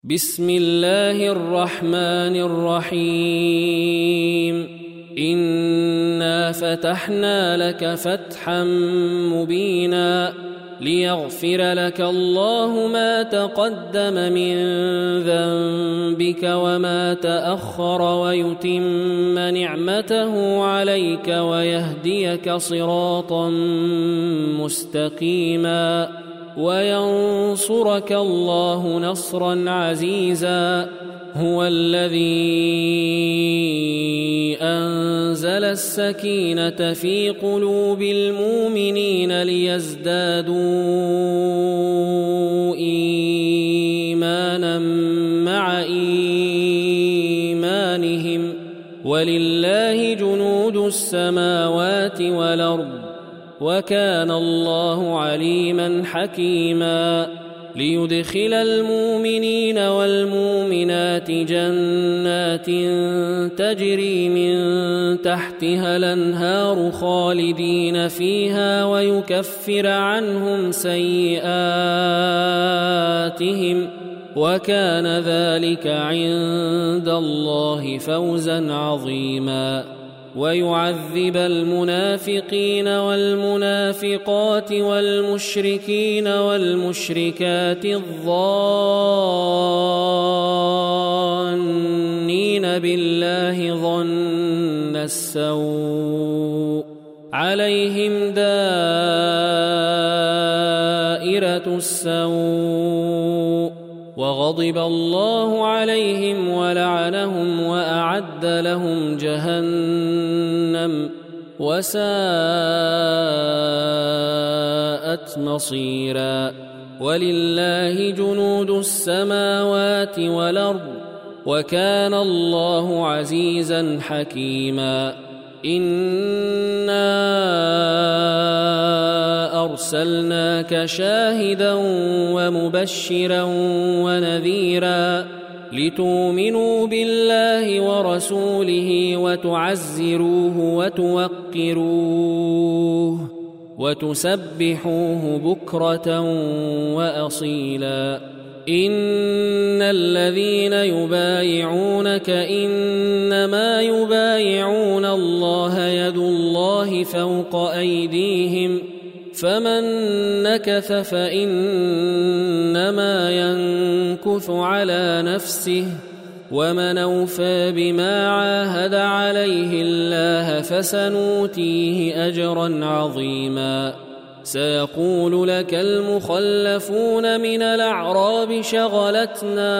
بسم الله الرحمن الرحيم إنا فتحنا لك فتحا مبينا ليغفر لك الله ما تقدم من ذنبك وما تأخر ويتم نعمته عليك ويهديك صراطا مستقيما وينصرك الله نصرا عزيزا هو الذي أنزل السكينة في قلوب المؤمنين ليزدادوا إيمانا مع إيمانهم ولله جنود السماوات والأرض وكان الله عليما حكيما ليدخل المؤمنين والمؤمنات جنات تجري من تحتها الأنهار خالدين فيها ويكفر عنهم سيئاتهم وكان ذلك عند الله فوزا عظيما ويعذب المنافقين والمنافقات والمشركين والمشركات الظانين بالله ظن السوء عليهم دائرة السوء وغضب الله عليهم ولعنهم وأعد لهم جهنم وساءت مصيرا ولله جنود السماوات والأرض وكان الله عزيزا حكيما إنا أرسلناك شاهدا ومبشرا ونذيرا لتؤمنوا بالله ورسوله وتعزروه وتوقروه وتسبحوه بكرة وأصيلا إن الذين يبايعونك إنما يبايعون الله يد الله فوق أيديهم فمن نكث فإنما ينكث على نفسه ومن أوفى بما عاهد عليه الله فسنؤتيه أجرا عظيما سيقول لك المخلفون من الأعراب شغلتنا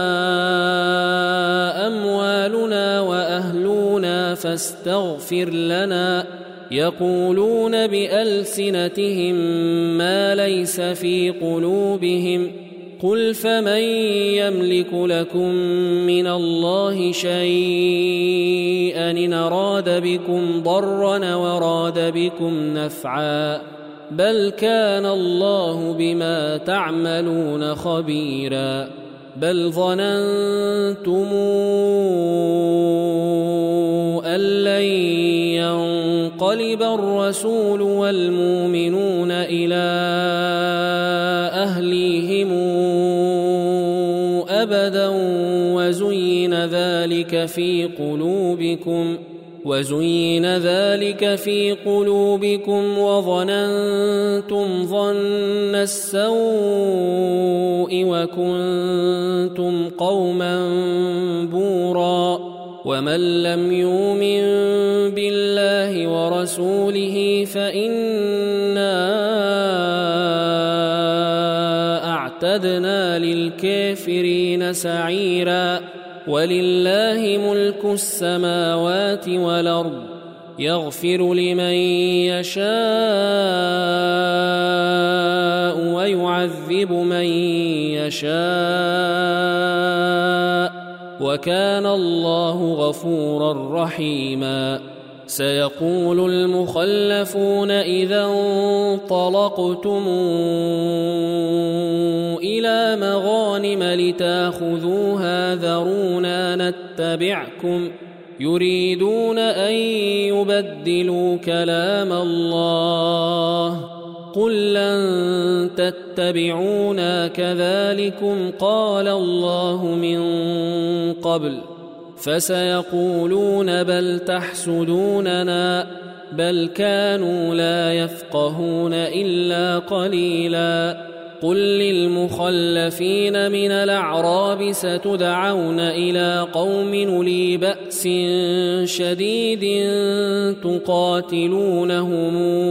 أموالنا وأهلنا فاستغفر لنا يقولون بألسنتهم ما ليس في قلوبهم قل فمن يملك لكم من الله شيئا إن أراد بكم ضرا وراد بكم نفعا بل كان الله بما تعملون خبيرا بل ظننتم أن لن ينقلب الرسول والمؤمنون إلى أهليهم أبدا وزين ذلك في قلوبكم وظننتم ظن السوء وكنتم قوما بورا ومن لم يؤمن بالله ورسوله فإنا أعتدنا للكافرين سعيرا ولله ملك السماوات والأرض يغفر لمن يشاء ويعذب من يشاء وكان الله غفورا رحيما سيقول المخلفون إذا انطلقتم إلى مغانم لتاخذوها ذرونا نتبعكم يريدون أن يبدلوا كلام الله قل لن تتبعونا كذلكم قال الله من قبل فسيقولون بل تحسدوننا بل كانوا لا يفقهون إلا قليلا قل للمخلفين من الأعراب ستدعون إلى قوم أولي بأس شديد تقاتلونهم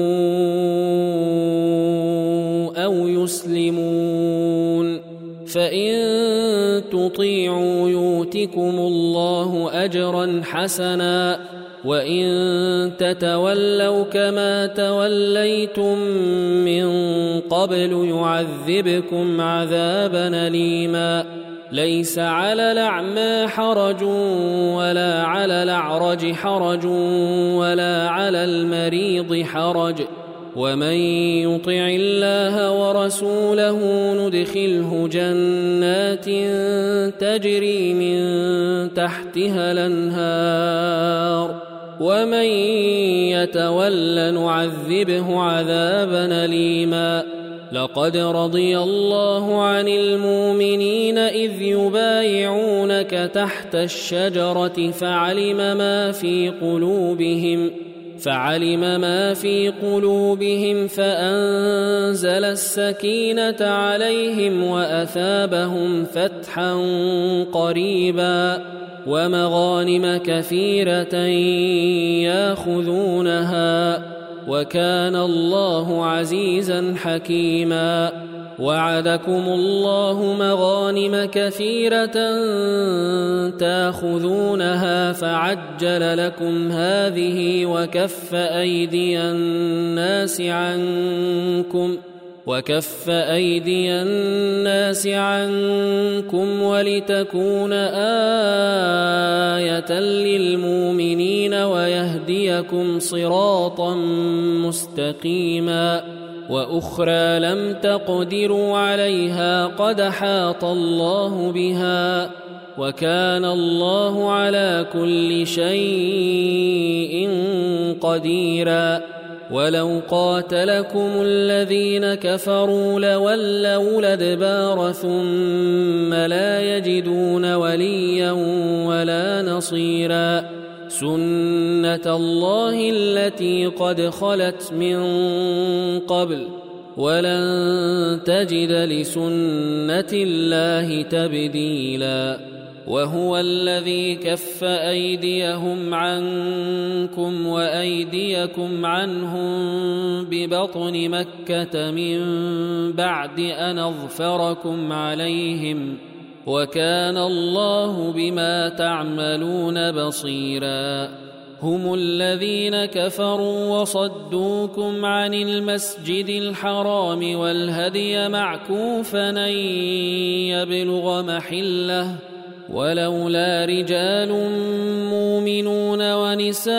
أو يسلمون فإن تطيعوا يؤتكم الله أجرا حسنا وإن تتولوا كما توليتم من قبل يعذبكم عذابا أليما ليس على الأعمى حرج ولا على الأعرج حرج ولا على المريض حرج ومن يطع الله ورسوله ندخله جنات تجري من تحتها الأنهار ومن يتول نعذبه عذابا أليما لقد رضي الله عن المؤمنين إذ يبايعونك تحت الشجرة فعلم ما في قلوبهم فأنزل السكينة عليهم وأثابهم فتحا قريبا ومغانم كثيرة ياخذونها وكان الله عزيزا حكيما وعدكم الله مغانم كثيرة تاخذونها فعجل لكم هذه وكف أيدي الناس عنكم ولتكون آية للمؤمنين ويهديكم صراطا مستقيما وأخرى لم تقدروا عليها قد حاط الله بها وكان الله على كل شيء قديرا ولو قاتلكم الذين كفروا لولوا الأدبار ثم لا يجدون وليا ولا نصيرا سنة الله التي قد خلت من قبل ولن تجد لسنة الله تبديلا وهو الذي كف أيديهم عنكم وأيديكم عنهم ببطن مكة من بعد أن أظفركم عليهم وكان الله بما تعملون بصيرا هم الذين كفروا وصدوكم عن المسجد الحرام والهدي معكوفا أن يبلغ محله ولولا رجال مؤمنون ونساء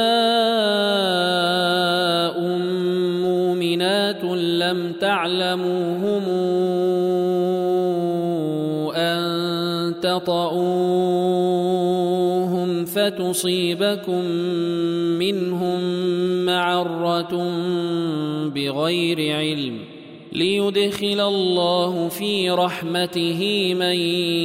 مؤمنات لم تعلموهم أن تطؤوهم فتصيبكم منهم معرة بغير علم ليدخل الله في رحمته من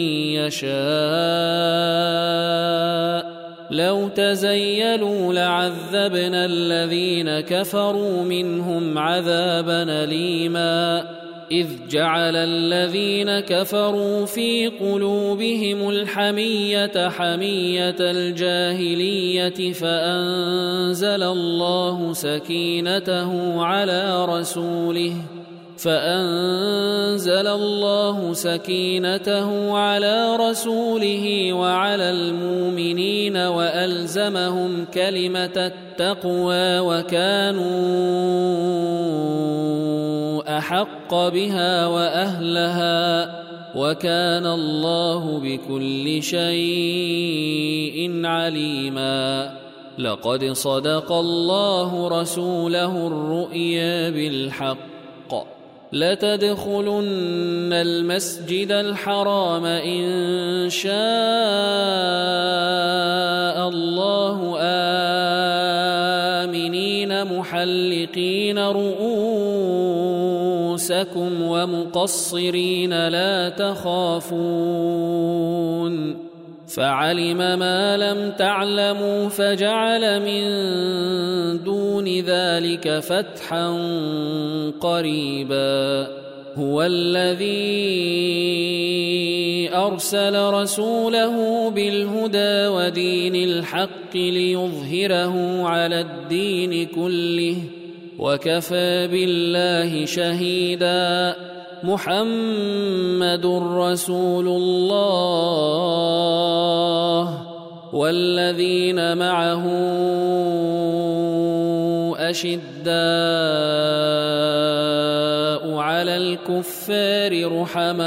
يشاء لو تزيلوا لعذبنا الذين كفروا منهم عذابا أليما إذ جعل الذين كفروا في قلوبهم الحمية حمية الجاهلية فأنزل الله سكينته على رسوله وعلى المؤمنين وألزمهم كلمة التقوى وكانوا أحق بها وأهلها وكان الله بكل شيء عليما لقد صدق الله رسوله الرؤيا بالحق لتدخلن المسجد الحرام إن شاء الله آمنين محلقين رؤوسكم رؤوسكم ومقصرين لا تخافون فعلم ما لم تعلموا فجعل من دون ذلك فتحا قريبا هو الذي أرسل رسوله بالهدى ودين الحق ليظهره على الدين كله وكفى بالله شهيدا محمد رسول الله والذين معه أشداء على الكفار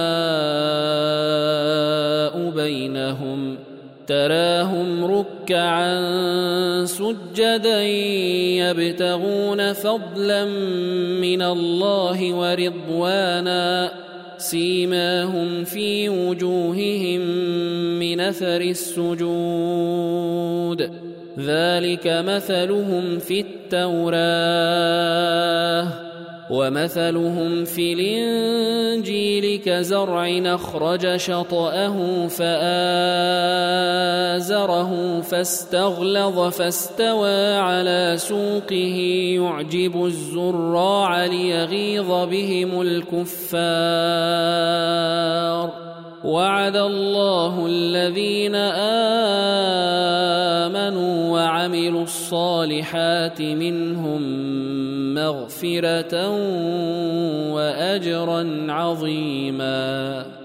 رحماء بينهم تراهم ركعا سجدا يبتغون فضلا من الله ورضوانا سيماهم في وجوههم من أثر السجود ذلك مثلهم في التوراة ومثلهم في الإنجيل كزرع أخرج شطأه فآزره فاستغلظ فاستوى على سوقه يعجب الزراع ليغيظ بهم الكفار وعد الله الذين آمنوا وعملوا الصالحات منهم مغفرة وأجرا عظيما